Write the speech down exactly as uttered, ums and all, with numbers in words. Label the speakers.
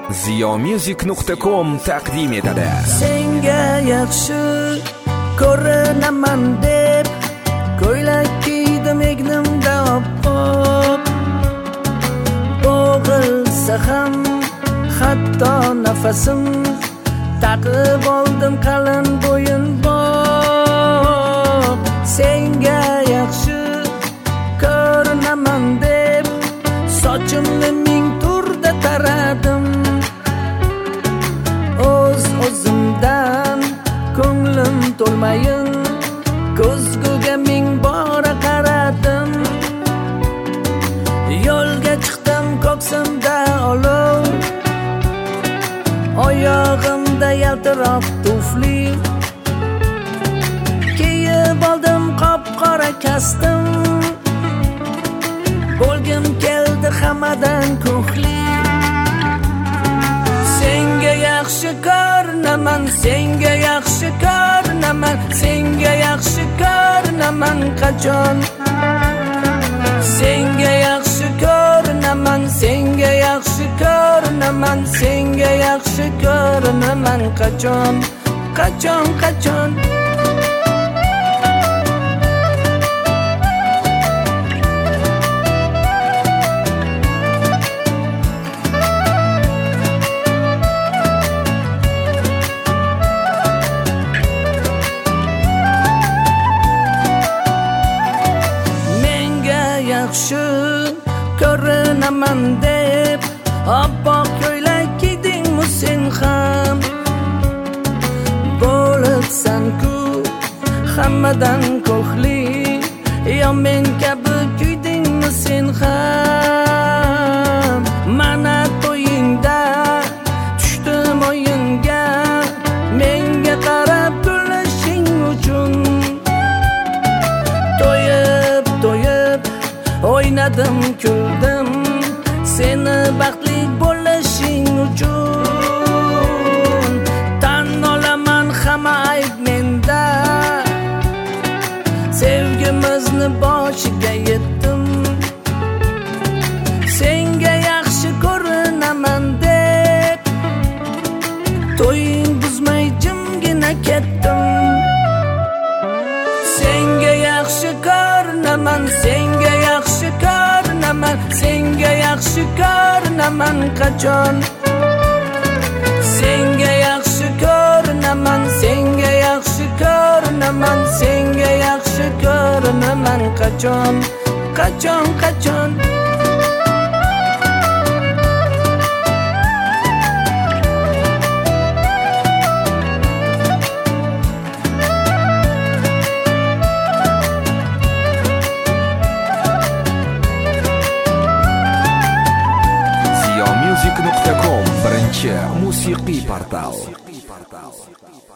Speaker 1: ziyomusic nuqta com taqdim etadi.
Speaker 2: Senga yaxshi ko'rinaman deb ko'ylak kiydim egnimda oppoq, bo'g'ilsa ham hatto nafasim, taqib oldim qalin bo'yinbog'. Senga yaxshi ko'rinaman deb sochimni ming turda taradim, o'z o'zimdan ko'nglim to'lmayin ko'zguga ming bora qaradim. Yo'lga chiqdim ko'ksimda olov, oyog'imda yaltiroq tufli, kiyib oldim qop-qora kostyum, bo'lgim keldi hammadan ko'hli. Senga yaxshi ko'rinaman, senga yaxshi ko'rinaman, senga yaxshi ko'rinaman qachon. Senga yaxshi ko'rinaman, senga yaxshi ko'rinaman, senga yaxshi ko'rinaman qachon, qachon, qachon. Yaxshi ko'rinaman deb oppoq ko'ylak kiydingmi sen ham, bo'libsan-ku hammadan ko'hli, yo men kabi kuydingmi sen ham. Mana to'yingda tushdim o'yinga, menga qarab kulishing uchun. To'yib to'yib o'ynadim, kuldim seni baxtli bo'lishing uchun. Tan olaman hamma ayb menda, sevgimizni boshiga yetdim. Senga yaxshi ko'rinaman deb to'ying buzmay jimgina ketdim. Senga yaxshi ko'rinaman, senga yaxshi ko'rinaman, senga yaxshi ko'rinaman qachon. Senga yaxshi ko'rinaman, senga yaxshi ko'rinaman, senga yaxshi ko'rinaman qachon, qachon, qachon.
Speaker 1: ziyomusic nuqta com birinchi musiqiy portal.